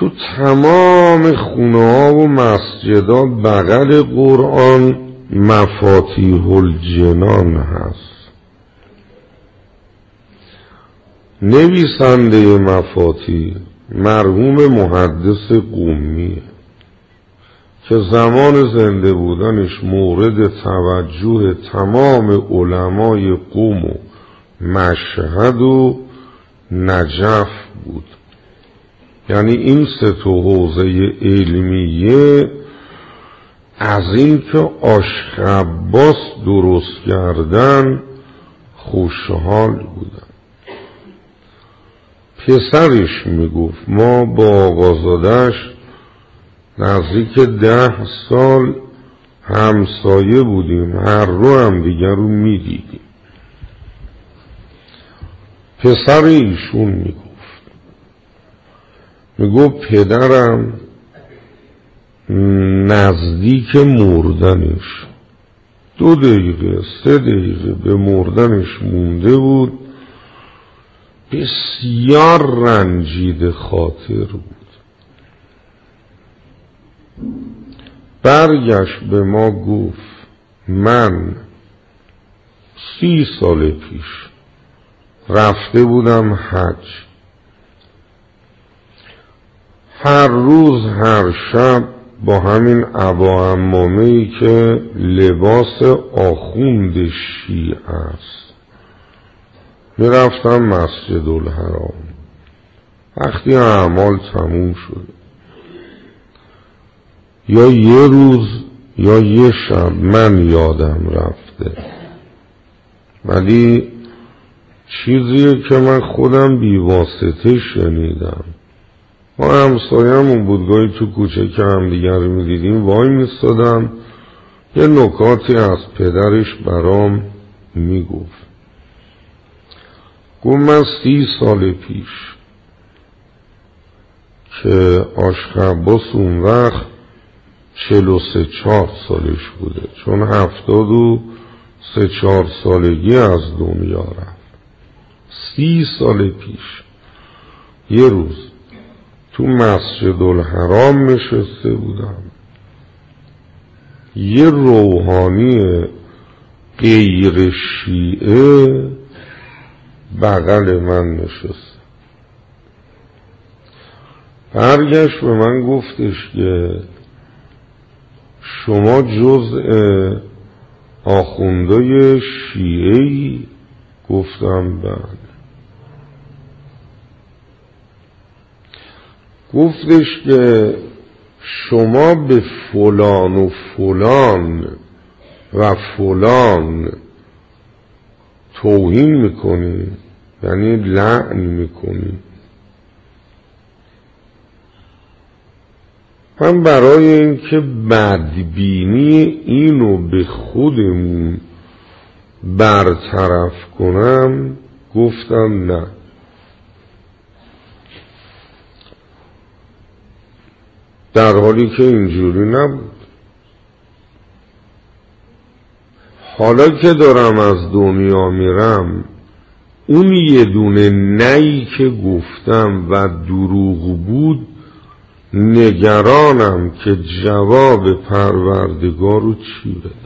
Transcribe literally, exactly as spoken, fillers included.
تو تمام خونه ها و مسجدها بغل قرآن مفاتیح الجنان هست. نویسنده مفاتیح مرحوم محدث قمیه که زمان زنده بودنش مورد توجه تمام علمای قم و مشهد و نجف بود. یعنی این سه تا حوزه علمیه از این که آشخباس درست کردن خوشحال بودن. پسرش میگفت ما با آقازادش نزدیک ده سال همسایه بودیم، هر رو هم دیگر رو میدیدیم. پسر ایشون میگفت میگفت پدرم نزدیک مردنش دو دقیقه سه دقیقه به مردنش مونده بود، بسیار رنجیده خاطر بود. برگشت به ما گفت من سی سال پیش رفته بودم حج، هر روز هر شب با همین عبا عمامه‌ای که لباس آخوند شیعه است می رفتم مسجد الحرام. وقتی اعمال تموم شد یا یه روز یا یه شب من یادم رفته، ولی چیزیه که من خودم بیواسطه شنیدم. ما همسایه‌مون بود، گاهی تو کوچه که هم دیگر می دیدیم وای می صدم، یه نکاتی از پدرش برام می گفت. گفت من سی سال پیش که آشخباس اون وقت چل و سه چهار سالش بوده، چون هفتاد و سه چهار سالگی از دنیا رفت. سی سال پیش یه روز تو مسجد الحرام نشسته بودم، یه روحانی غیر شیعه بغل من نشسته. برگشت به من گفتش که شما جزء آخوندای شیعه‌ای؟ گفتم بله. گفتش که شما به فلان و فلان و فلان توهین میکنی، یعنی لعن میکنی. من برای اینکه بدبینی اینو به خودمون برطرف کنم گفتم نه، در حالی که اینجوری نبود. حالا که دارم از دنیا میرم، اون یه دونه نهی که گفتم و دروغ بود نگرانم که جواب پروردگار رو چی بده.